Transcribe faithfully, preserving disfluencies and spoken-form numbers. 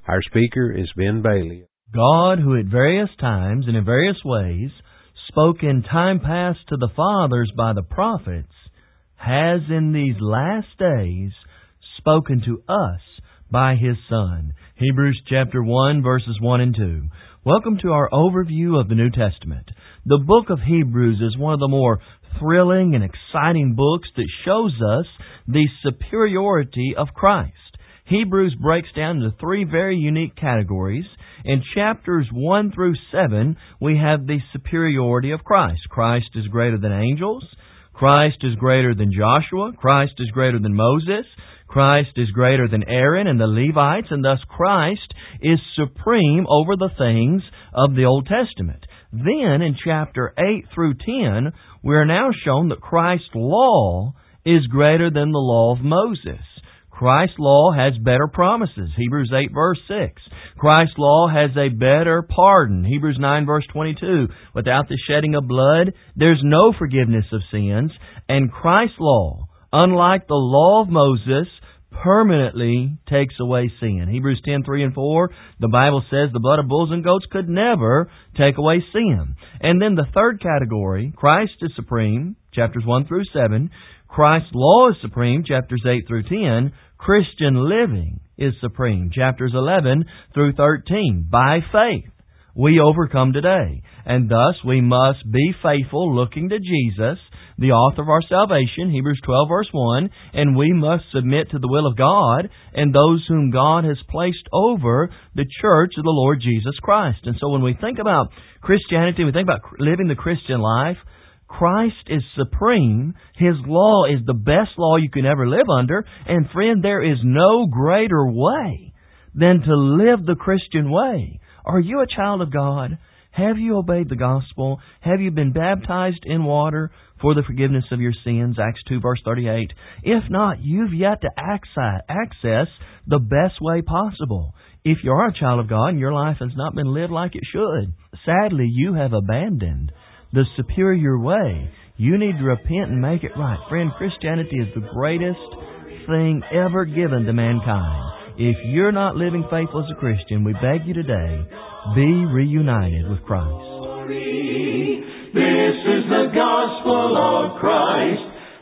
Our speaker is Ben Bailey. God, who at various times and in various ways spoke in time past to the fathers by the prophets, has in these last days spoken to us by His Son. Hebrews chapter one, verses one and two. Welcome to our overview of the New Testament. The book of Hebrews is one of the more thrilling and exciting books that shows us the superiority of Christ. Hebrews breaks down into three very unique categories. In chapters one through seven, we have the superiority of Christ. Christ is greater than angels. Christ is greater than Joshua. Christ is greater than Moses. Christ is greater than Aaron and the Levites, and thus Christ is supreme over the things of the Old Testament. Then, in chapter eight through ten, we are now shown that Christ's law is greater than the law of Moses. Christ's law has better promises, Hebrews eight verse six. Christ's law has a better pardon, Hebrews nine verse twenty-two. Without the shedding of blood, there's no forgiveness of sins. And Christ's law, unlike the law of Moses, permanently takes away sin. Hebrews ten three and four, the Bible says the blood of bulls and goats could never take away sin. And then the third category, Christ is supreme, chapters one through seven. Christ's law is supreme, chapters eight through ten. Christian living is supreme, chapters eleven through thirteen. By faith, we overcome today. And thus we must be faithful, looking to Jesus, the author of our salvation, Hebrews twelve verse one, and we must submit to the will of God and those whom God has placed over the church of the Lord Jesus Christ. And so when we think about Christianity, we think about living the Christian life, Christ is supreme. His law is the best law you can ever live under. And friend, there is no greater way than to live the Christian way. Are you a child of God? Have you obeyed the gospel? Have you been baptized in water for the forgiveness of your sins? Acts two verse thirty-eight. If not, you've yet to access the best way possible. If you are a child of God and your life has not been lived like it should, sadly, you have abandoned the superior way. You need to repent and make it right. Friend, Christianity is the greatest thing ever given to mankind. If you're not living faithful as a Christian, we beg you today, be reunited with Christ. This is the gospel of Christ.